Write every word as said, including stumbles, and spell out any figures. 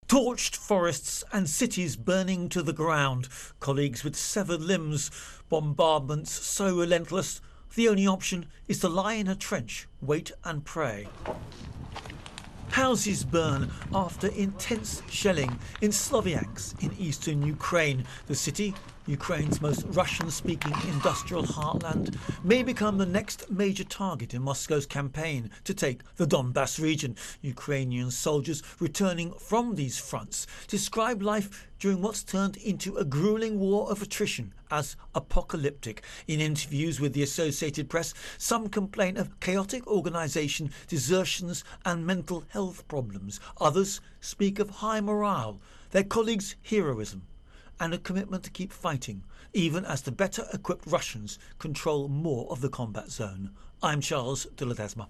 Torched forests and cities burning to the ground, colleagues with severed limbs, bombardments so relentless, the only option is to lie in a trench, wait and pray. Houses burn after intense shelling in Sloviansk in eastern Ukraine. The city, Ukraine's most Russian-speaking industrial heartland, may become the next major target in Moscow's campaign to take the Donbass region. Ukrainian soldiers returning from these fronts describe life during what's turned into a grueling war of attrition as apocalyptic. In interviews with the Associated Press, some complain of chaotic organisation, desertions and mental health problems. Others speak of high morale, their colleagues' heroism and a commitment to keep fighting, even as the better equipped Russians control more of the combat zone. I'm Charles de Ledesma.